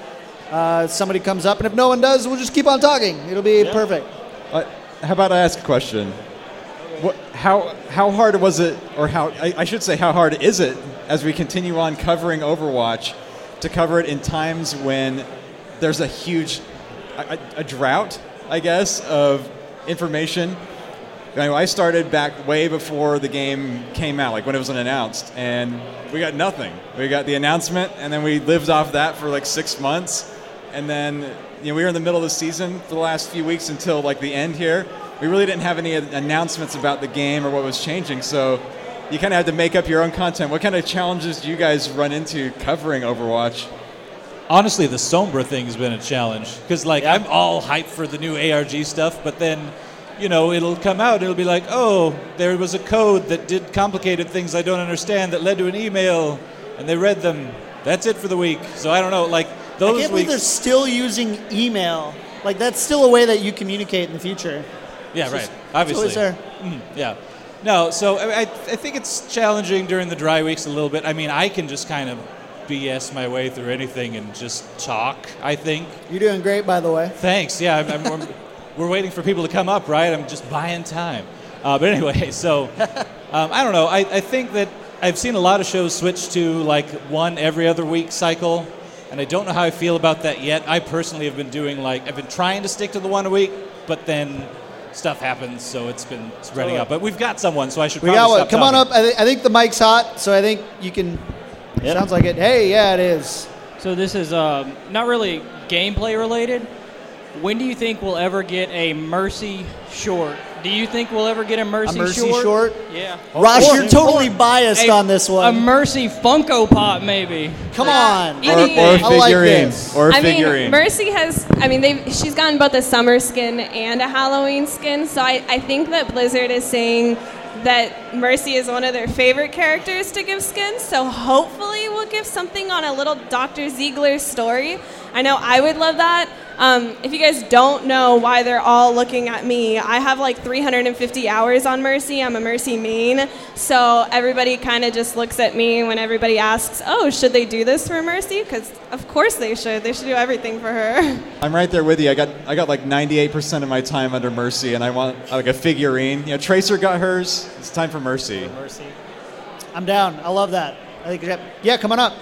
uh, somebody comes up. And if no one does, we'll just keep on talking. It'll be Yeah. perfect. Uh, how about I ask a question? What, how how hard was it, or how I, I should say, how hard is it as we continue on covering Overwatch to cover it in times when there's a huge a, a drought, I guess, of information? You know, I started back way before the game came out, like when it was announced, and we got nothing. We got the announcement, and then we lived off that for like six months, and then you know we were in the middle of the season for the last few weeks until like the end here. We really didn't have any announcements about the game or what was changing, so you kind of had to make up your own content. What kind of challenges do you guys run into covering Overwatch? Honestly, the Sombra thing's been a challenge because, like, Yeah. I'm all hyped for the new A R G stuff, but then, you know, it'll come out. It'll be like, oh, there was a code that did complicated things I don't understand that led to an email, and they read them. That's it for the week. So I don't know, like I those can't believe they're weeks. still using email. Like, that's still a way that you communicate in the future. Yeah, It's right. just- Obviously. It's always there. Mhm, yeah. No, so I, I I think it's challenging during the dry weeks a little bit. I mean, I can just kind of B S my way through anything and just talk, I think. You're doing great, by the way. Thanks. Yeah, I'm, I'm, we're, we're waiting for people to come up, right? I'm just buying time. Uh, but anyway, so um, I don't know. I, I think that I've seen a lot of shows switch to like one every other week cycle, and I don't know how I feel about that yet. I personally have been doing like, I've been trying to stick to the one a week, but then stuff happens, so it's been spreading out. But we've got someone, so I should We probably got one. stop Come on talking. up. I, th- I think the mic's hot, so I think you can. Yep. Sounds like it. Hey, yeah, it is. So this is um, not really gameplay related. When do you think we'll ever get a Mercy short? Do you think we'll ever get a Mercy, A Mercy short? short? Yeah. Ross, Or- you're totally or biased a- on this A one. Mercy Funko Pop, maybe. Come on. I Or, mean- or a I like figurine. this. Or a I figurine. mean, Mercy has, I mean, they've, she's gotten both a summer skin and a Halloween skin, so I, I think that Blizzard is saying that Mercy is one of their favorite characters to give skins, so hopefully we'll give something on a little Doctor Ziegler story. I know I would love that. Um, if you guys don't know why they're all looking at me, I have like three hundred fifty hours on Mercy. I'm a Mercy main, so everybody kind of just looks at me when everybody asks, oh, should they do this for Mercy? Because of course they should. They should do everything for her. I'm right there with you. I got I got like ninety-eight percent of my time under Mercy, and I want like a figurine. You know, Tracer got hers. It's time for Mercy. Mercy. I'm down. I love that. I think. Yeah, come on up.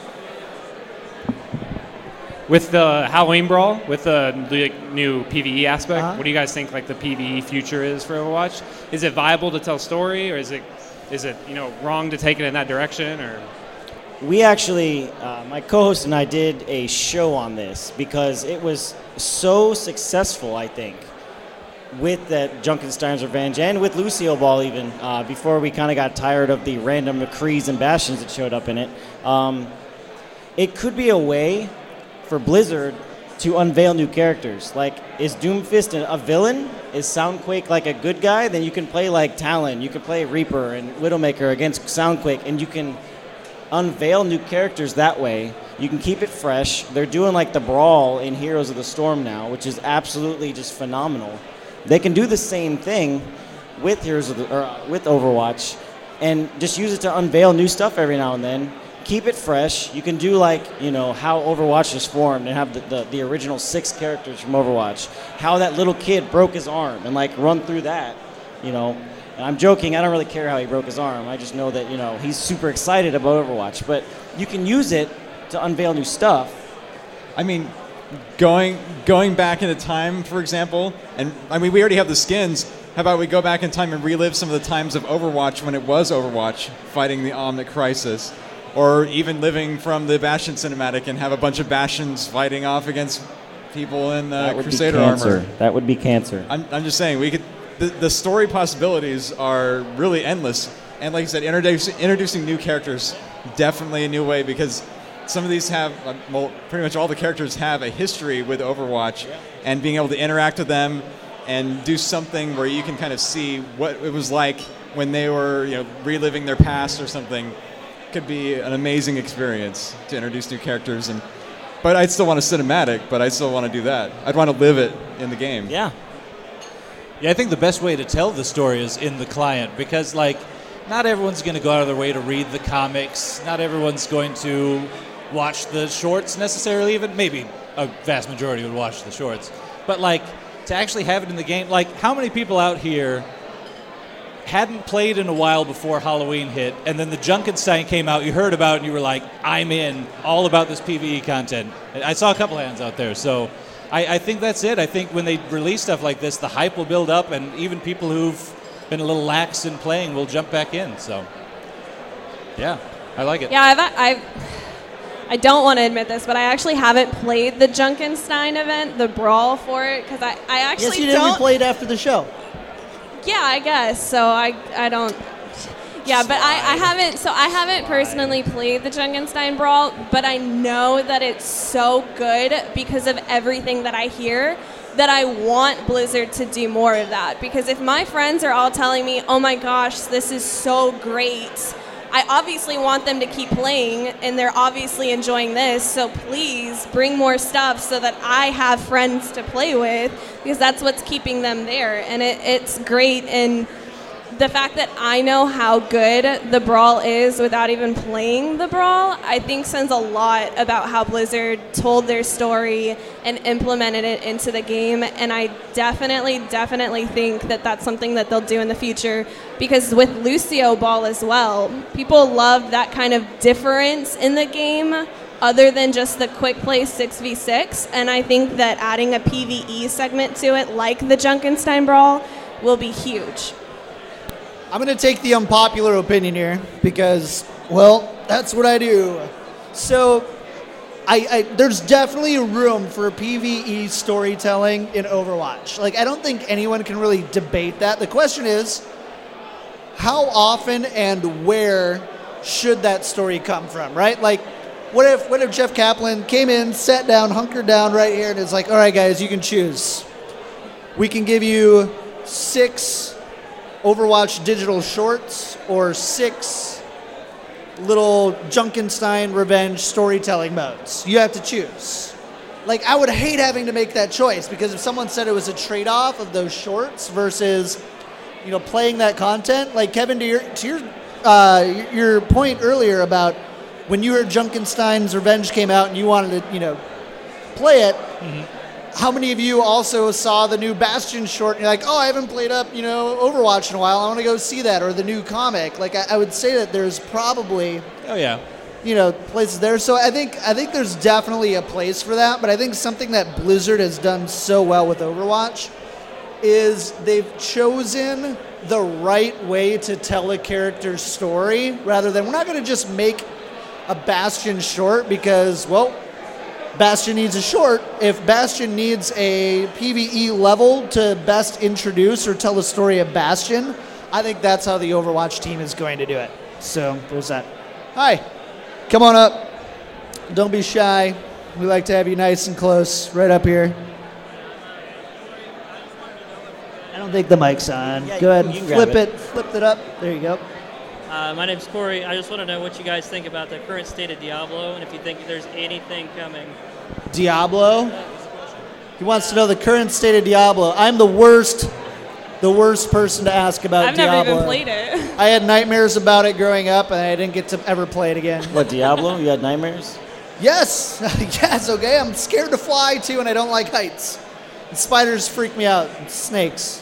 With the Halloween Brawl, with the, the new PvE aspect, Uh-huh. what do you guys think like the PvE future is for Overwatch? Is it viable to tell story, or is it is it you know wrong to take it in that direction? Or we actually, uh, my co-host and I did a show on this because it was so successful, I think, with that Junkenstein's Revenge and with Lucio Ball even, uh, before we kind of got tired of the random McCrees and Bastions that showed up in it. Um, it could be a way for Blizzard to unveil new characters. Like, is Doomfist a villain? Is Soundquake like a good guy? Then you can play like Talon, you can play Reaper and Widowmaker against Soundquake, and you can unveil new characters that way. You can keep it fresh. They're doing like the Brawl in Heroes of the Storm now, which is absolutely just phenomenal. They can do the same thing with Heroes of the, or uh, with Overwatch, and just use it to unveil new stuff every now and then. Keep it fresh. You can do like, you know, how Overwatch was formed and have the, the, the original six characters from Overwatch. How that little kid broke his arm and like run through that, you know. And I'm joking, I don't really care how he broke his arm. I just know that, you know, he's super excited about Overwatch. But you can use it to unveil new stuff. I mean, going going back into time, for example, and I mean, we already have the skins. How about we go back in time and relive some of the times of Overwatch when it was Overwatch, fighting the Omnic Crisis? Or even living from the Bastion cinematic and have a bunch of Bastions fighting off against people in uh, that would Crusader be cancer. armor. That would be cancer. I'm, I'm just saying, we could. The, the story possibilities are really endless. And like you said, introducing, introducing new characters, definitely a new way, because some of these have, uh, well, pretty much all the characters have a history with Overwatch, yeah. And being able to interact with them and do something where you can kind of see what it was like when they were, you know, reliving their past or something. Could be an amazing experience to introduce new characters, and but I'd still want a cinematic, but I still want to do that. I'd want to live it in the game. Yeah. Yeah, I think the best way to tell the story is in the client, because like not everyone's going to go out of their way to read the comics. Not everyone's going to watch the shorts necessarily, even maybe a vast majority would watch the shorts. But like to actually have it in the game, like how many people out here hadn't played in a while before Halloween hit, and then the Junkenstein came out, you heard about it, and you were like, I'm in, all about this PvE content. I saw a couple hands out there, so I, I think that's it. I think when they release stuff like this, the hype will build up, and even people who've been a little lax in playing will jump back in, so yeah, I like it. Yeah, I've, I've, I don't want to admit this, but I actually haven't played the Junkenstein event, the Brawl for it, because I, I actually yes, you did. don't... We played after the show. Yeah, I guess. So I I don't. Yeah, but I, I haven't. So I haven't personally played the Junkenstein Brawl, but I know that it's so good because of everything that I hear that I want Blizzard to do more of that. Because if my friends are all telling me, "Oh my gosh, this is so great," I obviously want them to keep playing, and they're obviously enjoying this, so please bring more stuff so that I have friends to play with, because that's what's keeping them there. And it, it's great, and the fact that I know how good the Brawl is without even playing the Brawl, I think says a lot about how Blizzard told their story and implemented it into the game. And I definitely, definitely think that that's something that they'll do in the future, because with Lucio Ball as well, people love that kind of difference in the game other than just the quick play six v six. And I think that adding a PvE segment to it, like the Junkenstein Brawl, will be huge. I'm going to take the unpopular opinion here because, well, that's what I do. So I, I there's definitely room for PvE storytelling in Overwatch. Like, I don't think anyone can really debate that. The question is, how often and where should that story come from, right? Like, what if what if Jeff Kaplan came in, sat down, hunkered down right here, and is like, all right, guys, you can choose. We can give you six Overwatch digital shorts or six little Junkenstein Revenge storytelling modes. You have to choose. Like, I would hate having to make that choice, because if someone said it was a trade-off of those shorts versus, you know, playing that content, like Kevin, to your to your uh, your point earlier about when you heard Junkenstein's Revenge came out and you wanted to, you know, play it. Mm-hmm. How many of you also saw the new Bastion short and you're like, oh, I haven't played up, you know, Overwatch in a while, I want to go see that, or the new comic? Like, I, I would say that there's probably, oh yeah, you know, places there. So I think I think there's definitely a place for that. But I think something that Blizzard has done so well with Overwatch is they've chosen the right way to tell a character's story, rather than, we're not going to just make a Bastion short because, well, Bastion needs a short. If Bastion needs a PvE level to best introduce or tell the story of Bastion, I think that's how the Overwatch team is going to do it. So there's that. Hi, come on up. Don't be shy. We like to have you nice and close, right up here. I don't think the mic's on. Yeah, Go ahead you and can grab flip it. Flip it up. There you go. Uh, my name's Corey. I just want to know what you guys think about the current state of Diablo and if you think there's anything coming. Diablo? He wants to know the current state of Diablo. I'm the worst, the worst person to ask about I've Diablo. never even played it. I had nightmares about it growing up, and I didn't get to ever play it again. What, Diablo? You had nightmares? Yes, yes, okay. I'm scared to fly, too, and I don't like heights. And spiders freak me out, and snakes.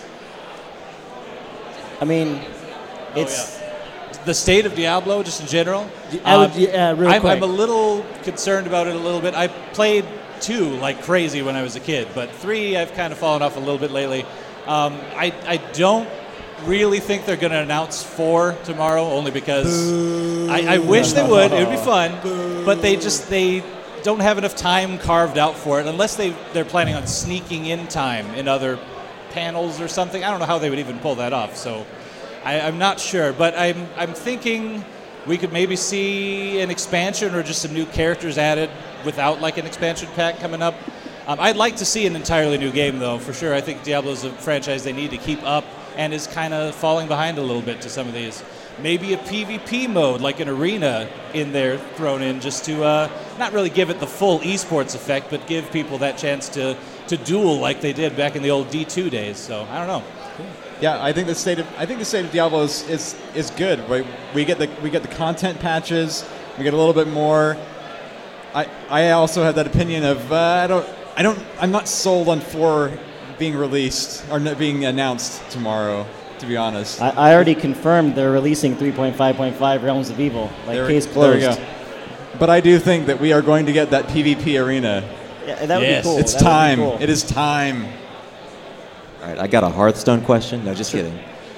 I mean, it's... The state of Diablo, just in general. I would, um, yeah, real I'm, quick. I'm a little concerned about it a little bit. I played two like crazy when I was a kid, but three I've kind of fallen off a little bit lately. Um, I I don't really think they're going to announce four tomorrow, only because I, I wish they would. It would be fun, but they just they don't have enough time carved out for it, unless they they're planning on sneaking in time in other panels or something. I don't know how they would even pull that off. So. I, I'm not sure, but I'm I'm thinking we could maybe see an expansion or just some new characters added without like an expansion pack coming up. Um, I'd like to see an entirely new game though, for sure. I think Diablo's a franchise they need to keep up and is kind of falling behind a little bit to some of these. Maybe a PvP mode, like an arena in there thrown in, just to uh, not really give it the full esports effect, but give people that chance to, to duel like they did back in the old D two days. So I don't know. Yeah, I think the state of I think the state of Diablo is, is, is good. Right? We get the we get the content patches. We get a little bit more. I I also have that opinion of uh, I don't I don't I'm not sold on four being released or not being announced tomorrow. To be honest, I, I already confirmed they're releasing three point five point five Realms of Evil. Like, there, case closed. There we go. But I do think that we are going to get that PvP arena. Yeah, that would Yes. be cool. It's That would be time. cool. It is time. All right, I got a Hearthstone question. No, just kidding.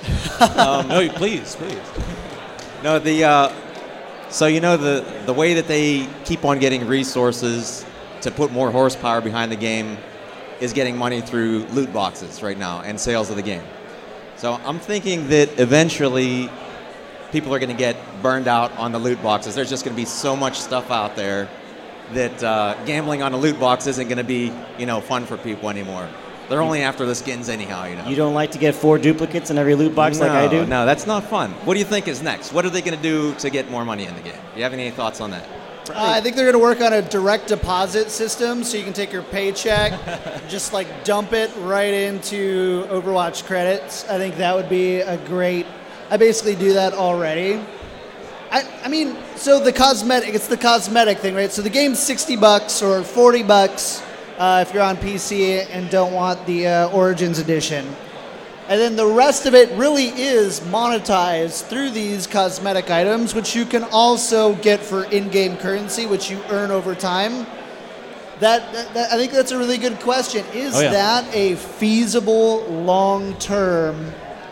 Um, no, please, please. No, the uh, so you know the the way that they keep on getting resources to put more horsepower behind the game is getting money through loot boxes right now and sales of the game. So I'm thinking that eventually people are going to get burned out on the loot boxes. There's just going to be so much stuff out there that uh, gambling on a loot box isn't going to be, you know, fun for people anymore. They're only after the skins anyhow, you know. You don't like to get four duplicates in every loot box no, like I do? No, that's not fun. What do you think is next? What are they going to do to get more money in the game? Do you have any thoughts on that? Uh, I think they're going to work on a direct deposit system so you can take your paycheck, just like dump it right into Overwatch credits. I think that would be a great. I basically do that already. I, I mean, so the cosmetic, it's the cosmetic thing, right? So the game's sixty bucks or forty bucks uh, if you're on P C and don't want the uh, Origins edition. And then the rest of it really is monetized through these cosmetic items, which you can also get for in-game currency, which you earn over time. That, that, that I think that's a really good question. Is Oh, yeah. that a feasible long-term?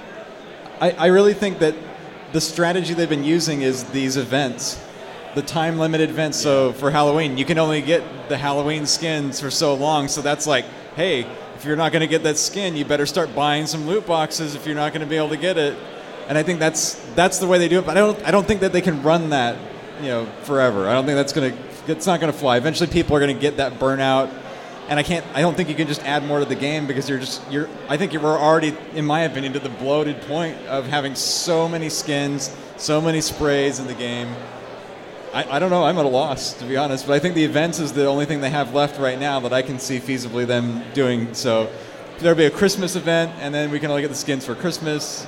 I, I really think that the strategy they've been using is these events, the time-limited events. So for Halloween, you can only get the Halloween skins for so long. So that's like, hey, if you're not going to get that skin, you better start buying some loot boxes if you're not going to be able to get it. And I think that's that's the way they do it. But I don't I don't think that they can run that, you know, forever. I don't think that's going to it's not going to fly. Eventually, people are going to get that burnout. And I can't. I don't think you can just add more to the game because you're just. You're. I think you're already, in my opinion, to the bloated point of having so many skins, so many sprays in the game. I, I don't know. I'm at a loss, to be honest. But I think the events is the only thing they have left right now that I can see feasibly them doing. So there'll be a Christmas event, and then we can only get the skins for Christmas.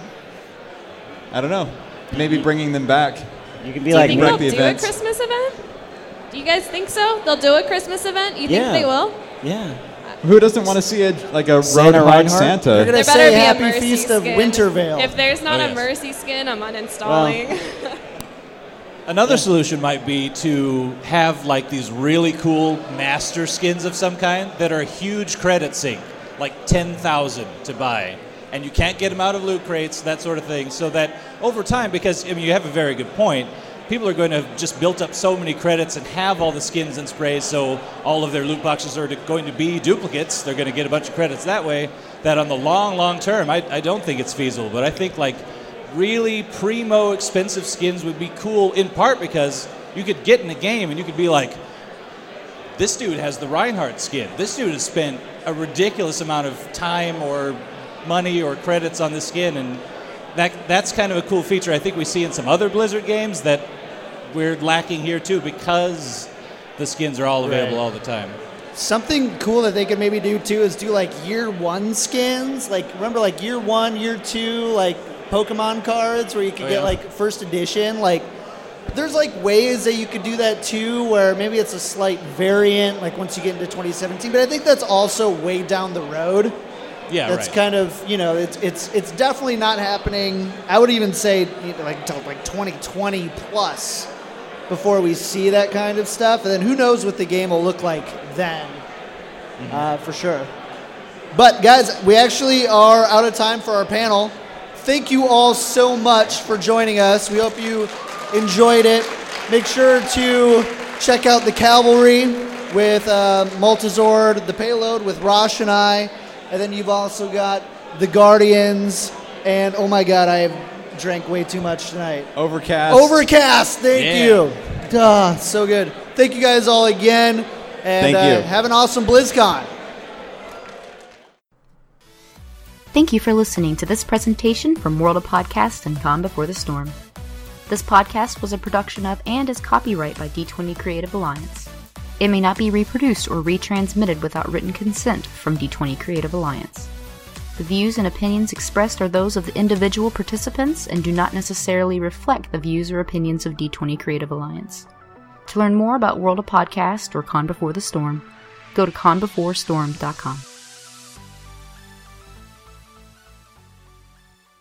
I don't know. Maybe bringing them back. You can be Do you like, think Back they'll the do events. a Christmas event? Do you guys think so? They'll do a Christmas event? You think Yeah. they will? yeah. Who doesn't want to see a like a Santa Roadhog Reinhardt? Santa? They're gonna There say better be a Happy Mercy Feast of skin. Wintervale. If there's not Oh, a yes. Mercy skin, I'm uninstalling. Another solution might be to have like these really cool master skins of some kind that are a huge credit sink, like ten thousand to buy. And you can't get them out of loot crates, that sort of thing, so that over time, because I mean, you have a very good point, people are going to have just built up so many credits and have all the skins and sprays, so all of their loot boxes are going to be duplicates. They're going to get a bunch of credits that way, that on the long, long term, I, I don't think it's feasible. But I think like really primo expensive skins would be cool, in part because you could get in a game and you could be like, this dude has the Reinhardt skin. This dude has spent a ridiculous amount of time or money or credits on this skin, and that that's kind of a cool feature I think we see in some other Blizzard games that we're lacking here too, because the skins are all available Right. all the time. Something cool that they could maybe do too is do like year one skins. Like remember like year one, year two, like Pokemon cards where you could Oh, get yeah. like first edition. Like there's like ways that you could do that too, where maybe it's a slight variant, like once you get into twenty seventeen. But I think that's also way down the road. Yeah, That's right. kind of, you know, it's it's it's definitely not happening. I would even say you know, like until like twenty twenty plus before we see that kind of stuff. And then who knows what the game will look like then, Mm-hmm. uh, for sure. But guys, we actually are out of time for our panel. Thank you all so much for joining us. We hope you enjoyed it. Make sure to check out the Cavalry with uh, Multizord, the Payload with Rosh and I. And then you've also got the Guardians, and oh my God, I have drank way too much tonight. Overcast. Overcast, thank Yeah. you. Duh, so good. Thank you guys all again, and Thank uh, you. have an awesome BlizzCon. Thank you for listening to this presentation from World of Podcast and Con Before the Storm. This podcast was a production of and is copyright by D twenty Creative Alliance. It may not be reproduced or retransmitted without written consent from D twenty Creative Alliance. The views and opinions expressed are those of the individual participants and do not necessarily reflect the views or opinions of D twenty Creative Alliance. To learn more about World of Podcast or Con Before the Storm, go to con before storm dot com.